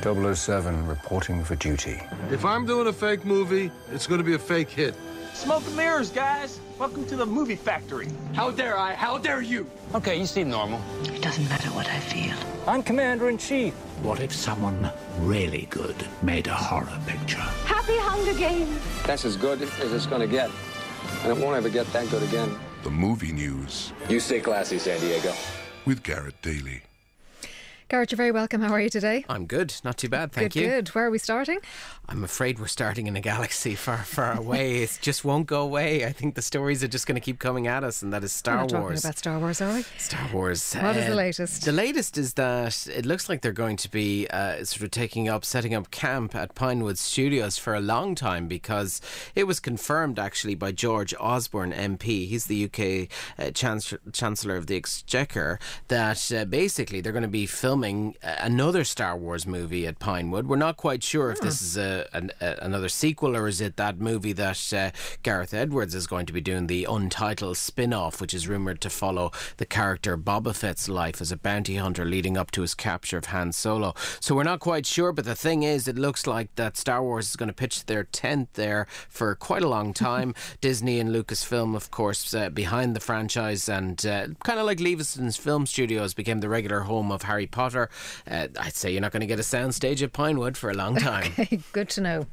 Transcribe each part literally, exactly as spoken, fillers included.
double oh seven reporting for duty. If I'm doing a fake movie, it's going to be a fake hit. Smoke and mirrors, guys. Welcome to the movie factory. How dare I? How dare you? Okay, you seem normal. It doesn't matter what I feel. I'm Commander-in-Chief. What if someone really good made a horror picture? Happy Hunger Games! That's as good as it's going to get. And it won't ever get that good again. The movie news. You stay classy, San Diego. With Garrett Daly. Garrett, you're very welcome. How are you today? I'm good. Not too bad, thank good, you. Good. Where are we starting? I'm afraid we're starting in a galaxy far, far away. It just won't go away. I think the stories are just going to keep coming at us, and that is Star we're not Wars. Talking about Star Wars, are we? Star Wars. What uh, is the latest? The latest is that it looks like they're going to be uh, sort of taking up, setting up camp at Pinewood Studios for a long time, because it was confirmed actually by George Osborne M P. He's the U K uh, Chancellor, Chancellor of the Exchequer, that uh, basically they're going to be filming a another Star Wars movie at Pinewood. We're not quite sure if this is a, an, a, another sequel, or is it that movie that uh, Gareth Edwards is going to be doing, the untitled spin-off, which is rumoured to follow the character Boba Fett's life as a bounty hunter leading up to his capture of Han Solo. So we're not quite sure, but the thing is, it looks like that Star Wars is going to pitch their tent there for quite a long time. Disney and Lucasfilm, of course, uh, behind the franchise, and uh, kind of like Leavesden's Film Studios became the regular home of Harry Potter. Uh, I'd say you're not going to get a soundstage at Pinewood for a long time. Okay, good to know.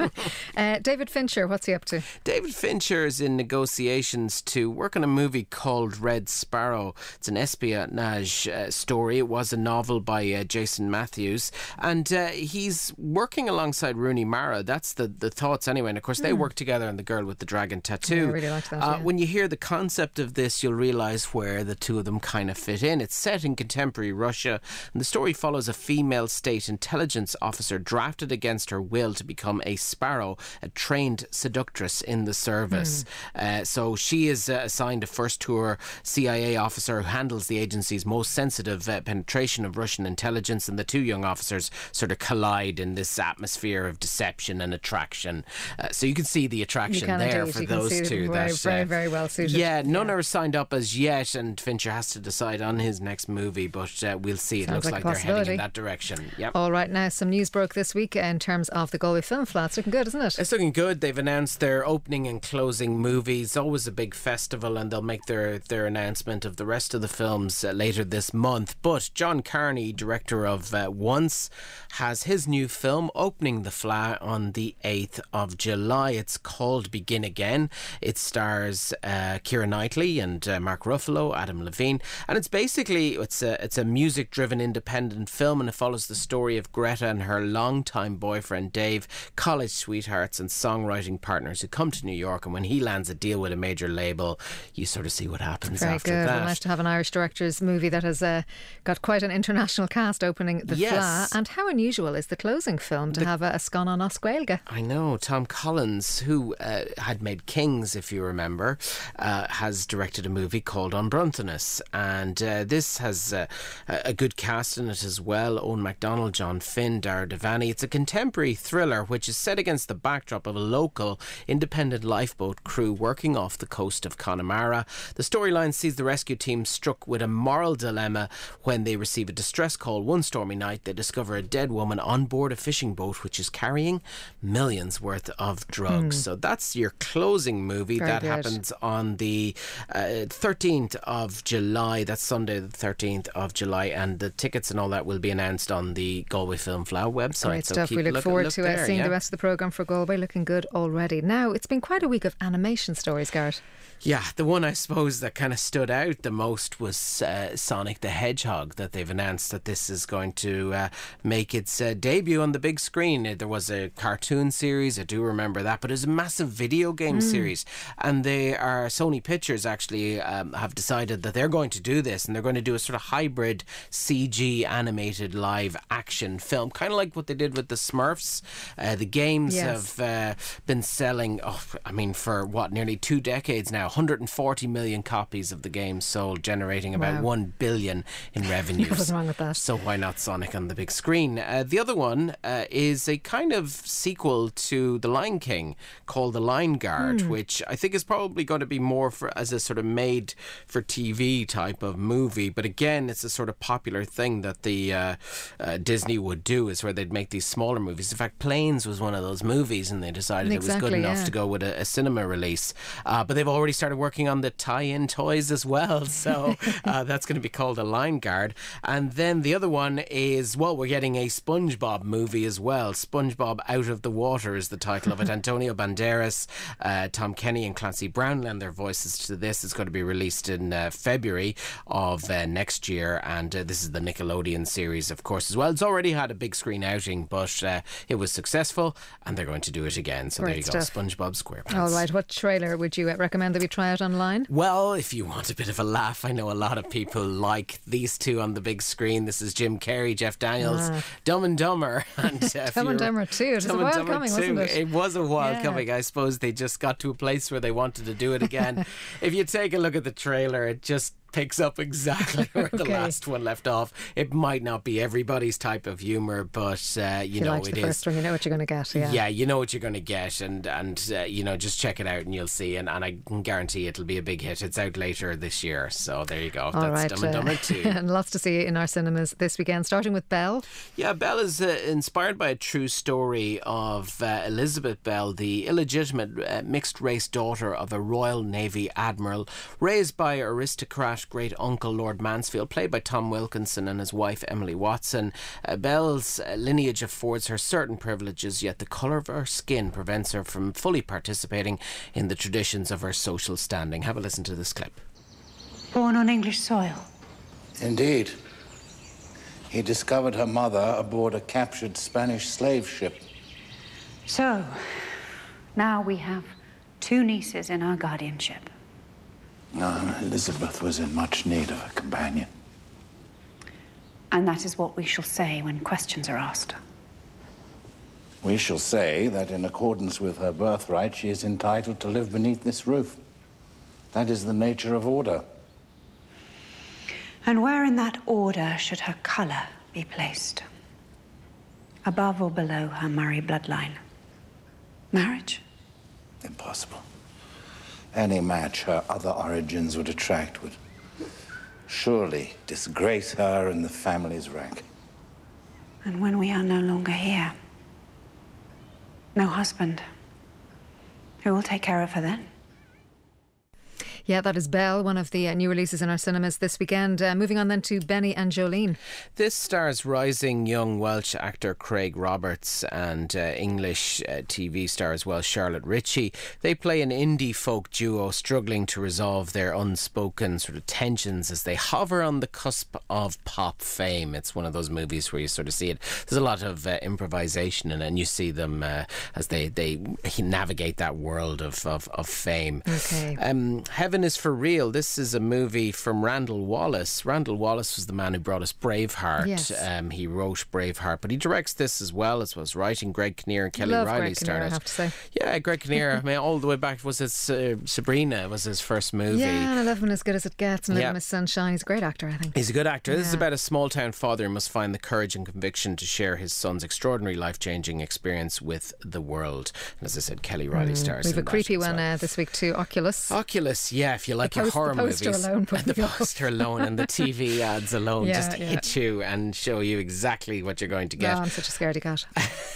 uh, David Fincher, what's he up to? David Fincher is in negotiations to work on a movie called Red Sparrow. It's an espionage uh, story. It was a novel by uh, Jason Matthews, and uh, he's working alongside Rooney Mara. That's the, the thoughts anyway. And of course, they mm. work together on The Girl with the Dragon Tattoo. Yeah, I really like that. Uh, yeah. When you hear the concept of this, you'll realise where the two of them kind of fit in. It's set in contemporary Russia, and the story follows a female state intelligence officer drafted against her will to become a sparrow, a trained seductress in the service. Mm. Uh, so she is uh, assigned a first-tour C I A officer who handles the agency's most sensitive uh, penetration of Russian intelligence, and the two young officers sort of collide in this atmosphere of deception and attraction. Uh, so you can see the attraction there indeed. for you those can see two. Very, that, very, uh, very well suited. Yeah, none yeah. are signed up as yet, and Fincher has to decide on his next movie, but uh, we'll see. It Sounds looks like, like they're heading in that direction. Yep. All right, now some news broke this week in terms of the Galway Film Fleadh. It's looking good, isn't it? It's looking good. They've announced their opening and closing movies. Always a big festival, and they'll make their, their announcement of the rest of the films uh, later this month. But John Carney, director of uh, Once, has his new film opening the Fleadh on the eighth of July. It's called Begin Again. It stars uh, Keira Knightley and uh, Mark Ruffalo, Adam Levine, and it's basically it's a it's a music-driven independent film, and it follows the story of Greta and her longtime boyfriend Dave, college sweethearts and songwriting partners who come to New York, and when he lands a deal with a major label, you sort of see what happens Very after good. that. Well, nice to have an Irish director's movie that has uh, got quite an international cast opening the Yes. Fleadh. And how unusual is the closing film to The- have a, a scon on Oscuelga? I know. Tom Collins, who uh, had made Kings, if you remember, uh, has directed a movie called Unbruntonus, and uh, this has uh, a good cast in it as well. Owen MacDonald, John Finn, Dara Devani. It's a contemporary thriller which is set against the backdrop of a local independent lifeboat crew working off the coast of Connemara. The storyline sees the rescue team struck with a moral dilemma when they receive a distress call. One stormy night, they discover a dead woman on board a fishing boat which is carrying millions worth of drugs. Mm. So that's your closing movie. Very that good. happens on the uh, thirteenth of July. That's Sunday the thirteenth of July, and the tickets and all that will be announced on the Galway Film Fleadh website. Great so stuff. keep We look look, forward look to there, uh, seeing yeah. the rest of the programme for Galway. Looking good already. Now, it's been quite a week of animation stories, Garrett. Yeah, the one I suppose that kind of stood out the most was uh, Sonic the Hedgehog, that they've announced that this is going to uh, make its uh, debut on the big screen. There was a cartoon series, I do remember that, but it was a massive video game mm. series, and they are Sony Pictures actually um, have decided that they're going to do this, and they're going to do a sort of hybrid C G animated live action film, kind of like what they did with the Smurfs. Uh, the games Yes. have uh, been selling, oh, I mean, for what, nearly two decades now. one hundred forty million copies of the game sold, generating about Wow. one billion in revenues. What's wrong with that? So why not Sonic on the big screen? Uh, the other one uh, is a kind of sequel to The Lion King called The Lion Guard, Mm. which I think is probably going to be more for as a sort of made for T V type of movie. But again, it's a sort of popular thing that the uh, uh, Disney would do, is where they'd make these smaller movies. In fact, Planes was one of those movies, and they decided exactly, it was good enough yeah. to go with a, a cinema release. Uh, but they've already started working on the tie-in toys as well, so uh, that's going to be called A Line Guard. And then the other one is, well, we're getting a SpongeBob movie as well. SpongeBob Out of the Water is the title of it. Antonio Banderas, uh, Tom Kenny and Clancy Brown lend their voices to this. It's going to be released in uh, February of uh, next year, and uh, this is the Nickelodeon series, of course, as well. It's already had a big screen outing, but uh, it was successful, and they're going to do it again. So Great there you stuff. go, SpongeBob SquarePants. All right, what trailer would you recommend that we try out online? Well, if you want a bit of a laugh, I know a lot of people like these two on the big screen. This is Jim Carrey, Jeff Daniels, Ah. Dumb and Dumber. And, uh, Dumb and Dumber two. It was Dumb a and while Dumber coming, two. wasn't it? It was a while Yeah. coming. I suppose they just got to a place where they wanted to do it again. If you take a look at the trailer, it just picks up exactly where the Okay. last one left off. It might not be everybody's type of humour, but uh, you If you know liked it the is. first one, you know what you're going to get. Yeah. Yeah, you know what you're going to get, and and uh, you know, just check it out and you'll see. And, and I can guarantee it'll be a big hit. It's out later this year, so there you go. All That's right, Dumb and uh, Dumber two. and lots to see in our cinemas this weekend, starting with Belle. Yeah, Belle is uh, inspired by a true story of uh, Elizabeth Bell, the illegitimate uh, mixed-race daughter of a Royal Navy admiral, raised by aristocrat great uncle Lord Mansfield, played by Tom Wilkinson, and his wife Emily Watson. Uh, Belle's uh, lineage affords her certain privileges, yet the colour of her skin prevents her from fully participating in the traditions of her social standing. Have a listen to this clip. Born on English soil. Indeed. He discovered her mother aboard a captured Spanish slave ship. So, now we have two nieces in our guardianship. No, Elizabeth was in much need of a companion. And that is what we shall say when questions are asked. We shall say that in accordance with her birthright, she is entitled to live beneath this roof. That is the nature of order. And where in that order should her colour be placed? Above or below her Murray bloodline? Marriage? Impossible. Any match her other origins would attract would surely disgrace her in the family's rank. And when we are no longer here, no husband, who will take care of her then? Yeah, that is Belle, one of the uh, new releases in our cinemas this weekend. Uh, moving on then to Benny and Jolene. This stars rising young Welsh actor Craig Roberts and uh, English uh, T V star as well Charlotte Ritchie. They play an indie folk duo struggling to resolve their unspoken sort of tensions as they hover on the cusp of pop fame. It's one of those movies where you sort of see it. There's a lot of uh, improvisation in it, and you see them uh, as they, they navigate that world of, of, of fame. Okay. Um, Heaven is for Real. This is a movie from Randall Wallace. Randall Wallace was the man who brought us Braveheart. Yes. Um, he wrote Braveheart, but he directs this as well as was writing. Greg Kinnear and Kelly Love Riley Greg Kinnear, started. I have to say. Yeah, Greg Kinnear. I mean, all the way back was his uh, Sabrina was his first movie. Yeah, and I love him as good as it gets. And Yeah. Little Miss Sunshine. He's a great actor, I think. He's a good actor. This is Yeah. about a small town father who must find the courage and conviction to share his son's extraordinary life changing experience with the world. And as I said, Kelly Riley stars. We have a in that creepy as one well. uh, this week too, Oculus. Oculus, yeah, if you like The your post- horror the poster movies. alone put the me off. poster alone and the T V ads alone Yeah, just yeah. hit you and show you exactly what you're going to No, get. I'm such a scaredy cat.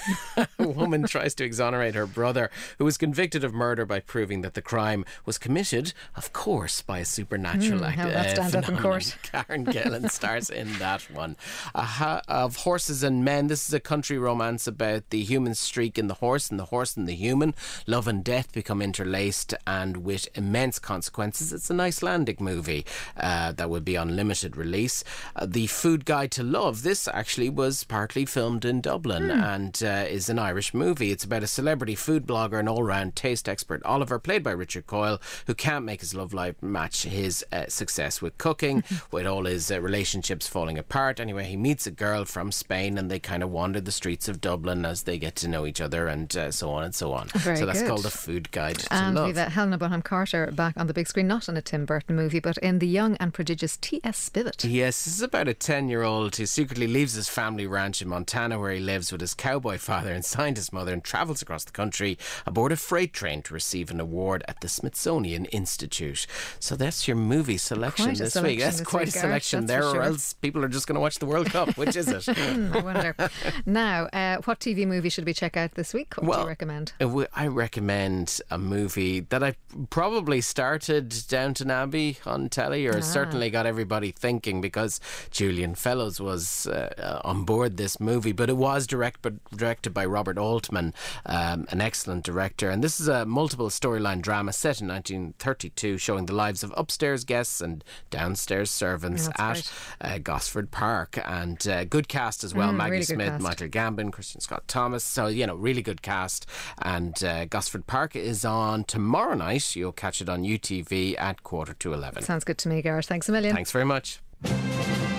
A woman tries to exonerate her brother, who was convicted of murder, by proving that the crime was committed, of course, by a supernatural Mm, act. how'd that stand up in phenomenon. court? Karen Gillan stars in that one. Uh, ha- of Horses and Men. This is a country romance about the human streak in the horse and the horse and the human. Love and death become interlaced, and with immense consequences. It's an Icelandic movie uh, that would be on limited release. Uh, the Food Guide to Love. This actually was partly filmed in Dublin and uh, is an Irish movie. It's about a celebrity food blogger and all-round taste expert, Oliver, played by Richard Coyle, who can't make his love life match his uh, success with cooking, with all his uh, relationships falling apart. Anyway, he meets a girl from Spain and they kind of wander the streets of Dublin as they get to know each other, and uh, so on and so on. Very so that's good. called The Food Guide to And Love. we've uh, Helena Bonham Carter back on the big screen, not in a Tim Burton movie, but in The Young and Prodigious T S. Spivet. Yes, this is about a ten-year-old who secretly leaves his family ranch in Montana, where he lives with his cowboy father, and signs find his mother and travels across the country aboard a freight train to receive an award at the Smithsonian Institute. So that's your movie selection Quite a this selection week. That's this quite week, a selection Gareth, that's there, for or sure. else people are just going to watch the World Cup. Which is it? Hmm, I wonder. Now, uh, what T V movie should we check out this week? What well, do you recommend? uh, w- I recommend a movie that I probably started Downton Abbey on telly, or Ah. certainly got everybody thinking, because Julian Fellows was uh, uh, on board this movie. But it was direct, but directed by Robert Altman, um, an excellent director. And this is a multiple storyline drama set in nineteen thirty-two, showing the lives of upstairs guests and downstairs servants Oh, at uh, Gosford Park. And uh, good cast as well. Mm, Maggie really good Smith, cast. Michael Gambon, Christian Scott Thomas. So, you know, really good cast. And uh, Gosford Park is on tomorrow night. You'll catch it on U T V at quarter to eleven. Sounds good to me, Gareth. Thanks a million. Thanks very much.